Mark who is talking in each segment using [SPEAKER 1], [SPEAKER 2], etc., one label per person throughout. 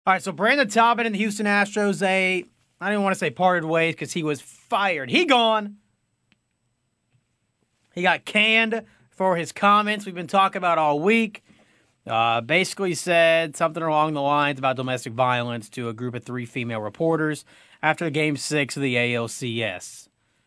[SPEAKER 1] All right, so Brandon Taubman and the Houston Astros, I don't even want to say parted ways because he was fired. He gone. He got canned for his comments we've been talking about all week. Basically said something along the lines about domestic violence to a group of 3 female reporters after Game 6 of the ALCS.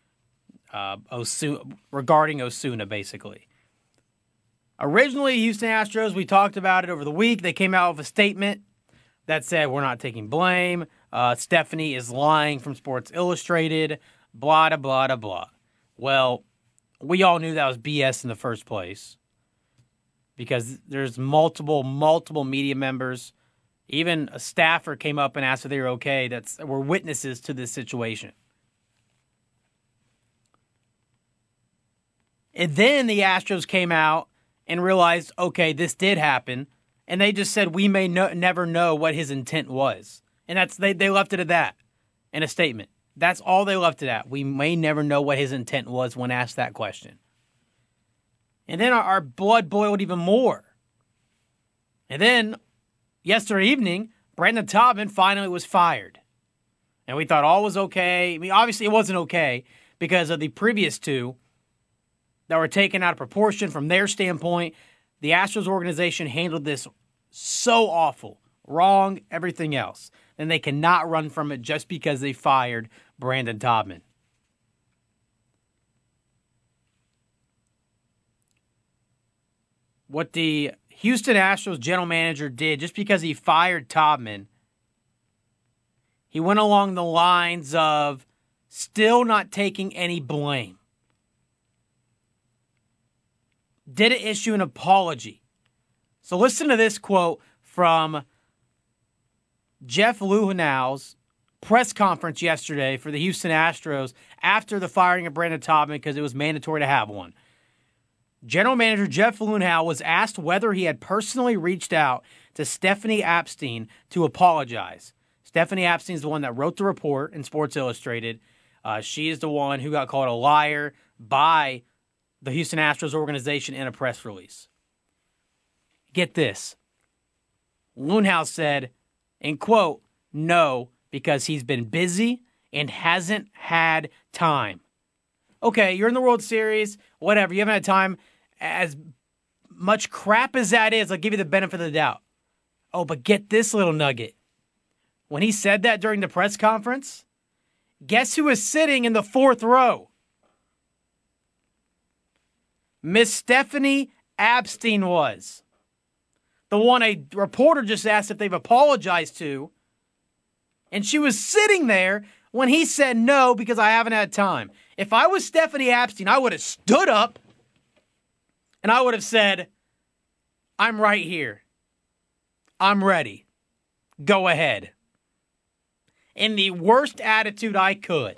[SPEAKER 1] Regarding Osuna, basically. Originally, Houston Astros, we talked about it over the week. They came out with a statement that said, we're not taking blame. Stephanie is lying from Sports Illustrated. Blah, blah, blah, blah. Well, we all knew that was BS in the first place because there's multiple media members. Even a staffer came up and asked if they were okay. Were witnesses to this situation. And then the Astros came out and realized, okay, this did happen. And they just said, we may never know what his intent was. And they left it at that in a statement. That's all they left it at. We may never know what his intent was when asked that question. And then our blood boiled even more. And then, yesterday evening, Brandon Taubman finally was fired. And we thought all was okay. I mean, obviously it wasn't okay because of the previous 2 that were taken out of proportion from their standpoint. The Astros organization handled this so awful, wrong, everything else. And they cannot run from it just because they fired Brandon Taubman. What the Houston Astros general manager did, just because he fired Taubman, he went along the lines of still not taking any blame. Didn't issue an apology. So listen to this quote from Jeff Luhnow's press conference yesterday for the Houston Astros after the firing of Brandon Taubman because it was mandatory to have one. General Manager Jeff Luhnow was asked whether he had personally reached out to Stephanie Apstein to apologize. Stephanie Apstein is the one that wrote the report in Sports Illustrated. She is the one who got called a liar by the Houston Astros organization in a press release. Get this. Luhnow said, and quote, no, because he's been busy and hasn't had time. Okay, you're in the World Series, whatever. You haven't had time. As much crap as that is, I'll give you the benefit of the doubt. Oh, but get this little nugget. When he said that during the press conference, guess who was sitting in the 4th row? Miss Stephanie Apstein was. The one a reporter just asked if they've apologized to. And she was sitting there when he said no because I haven't had time. If I was Stephanie Apstein, I would have stood up and I would have said, I'm right here. I'm ready. Go ahead. In the worst attitude I could.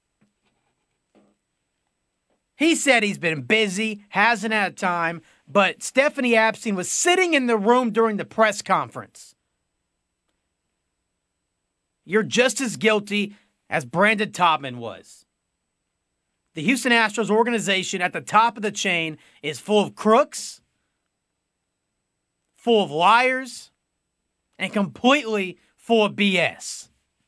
[SPEAKER 1] He said he's been busy, hasn't had time, but Stephanie Apstein was sitting in the room during the press conference. You're just as guilty as Brandon Taubman was. The Houston Astros organization at the top of the chain is full of crooks, full of liars, and completely full of BS.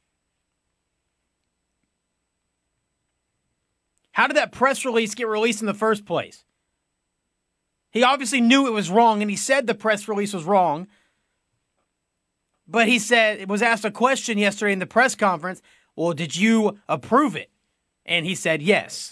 [SPEAKER 1] How did that press release get released in the first place? He obviously knew it was wrong, and he said the press release was wrong. But he said, it was asked a question yesterday in the press conference, well, did you approve it? And he said yes.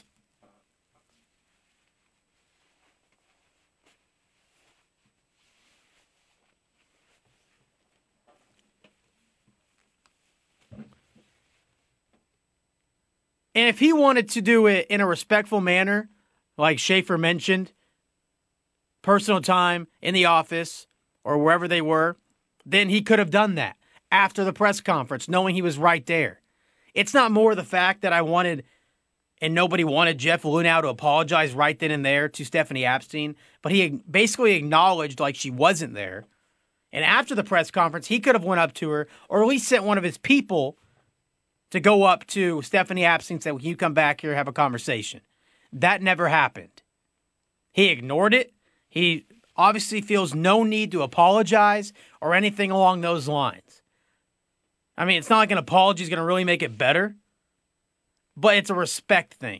[SPEAKER 1] And if he wanted to do it in a respectful manner, like Schaefer mentioned, personal time in the office or wherever they were, then he could have done that after the press conference, knowing he was right there. It's not more the fact that I wanted, and nobody wanted Jeff Luhnow to apologize right then and there to Stephanie Apstein, but he basically acknowledged like she wasn't there. And after the press conference, he could have went up to her, or at least sent one of his people to go up to Stephanie Apstein and say, well, can you come back here and have a conversation? That never happened. He ignored it. He obviously feels no need to apologize or anything along those lines. I mean, it's not like an apology is going to really make it better, but it's a respect thing.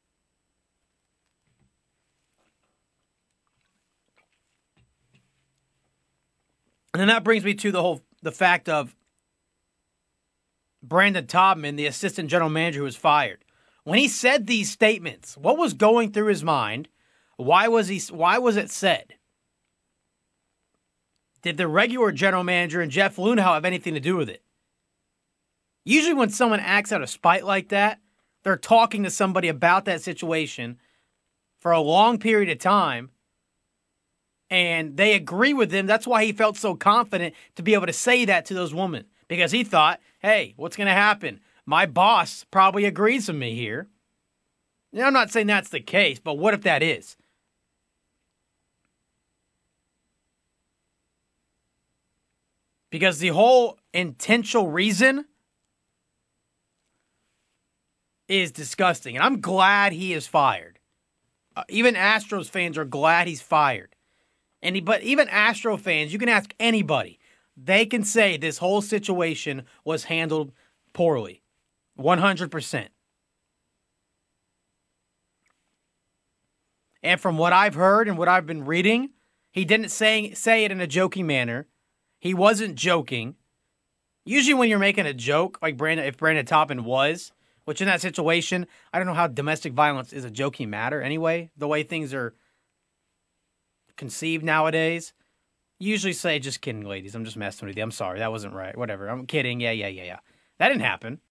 [SPEAKER 1] And then that brings me to the fact of Brandon Taubman, the assistant general manager who was fired. When he said these statements, what was going through his mind? Why was it said? Did the regular general manager and Jeff Luhnow have anything to do with it? Usually when someone acts out of spite like that, they're talking to somebody about that situation for a long period of time, and they agree with him. That's why he felt so confident to be able to say that to those women, because he thought, hey, what's going to happen? My boss probably agrees with me here. Now, I'm not saying that's the case, but what if that is? Because the whole intentional reason is disgusting. And I'm glad he is fired. Even Astros fans are glad he's fired. But even Astro fans, you can ask anybody. They can say this whole situation was handled poorly. 100%. And from what I've heard and what I've been reading, he didn't say it in a joking manner. He wasn't joking. Usually when you're making a joke, like if Brandon Taubman was, which in that situation, I don't know how domestic violence is a joking matter anyway, the way things are conceived nowadays. You usually say, just kidding, ladies. I'm just messing with you. I'm sorry. That wasn't right. Whatever. I'm kidding. Yeah. That didn't happen.